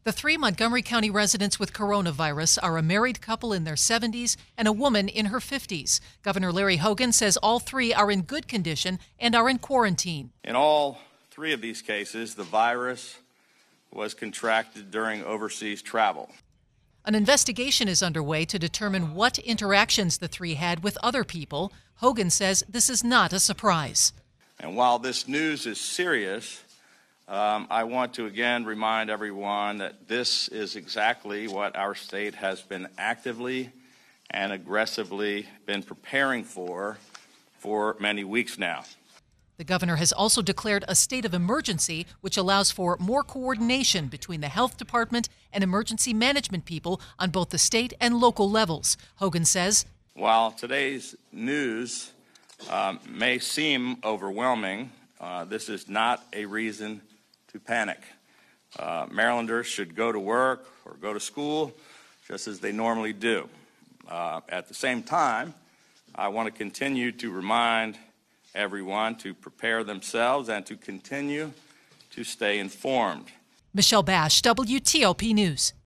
The three Montgomery County residents with coronavirus are a married couple in their 70s and a woman in her 50s. Governor Larry Hogan says all three are in good condition and are in quarantine. In all three of these cases, the virus was contracted during overseas travel. An investigation is underway to determine what interactions the three had with other people. Hogan says this is not a surprise. And while this news is serious, I want to again remind everyone that this is exactly what our state has been actively and aggressively been preparing for many weeks now. The governor has also declared a state of emergency, which allows for more coordination between the health department and emergency management people on both the state and local levels. Hogan says, while today's news may seem overwhelming, this is not a reason to panic. Marylanders should go to work or go to school just as they normally do. At the same time, I want to continue to remind everyone to prepare themselves and to continue to stay informed. Michelle Bash, WTOP News.